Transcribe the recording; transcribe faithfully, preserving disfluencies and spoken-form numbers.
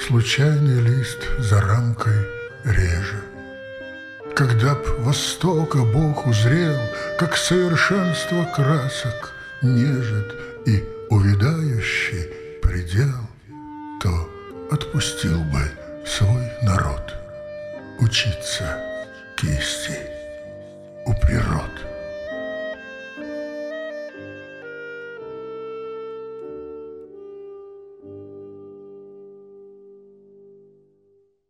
случайный лист за рамкой реже. Когда б Востока Бог узрел, как совершенство красок нежит и увядающий предел, то отпустил бы свой народ учиться кисти.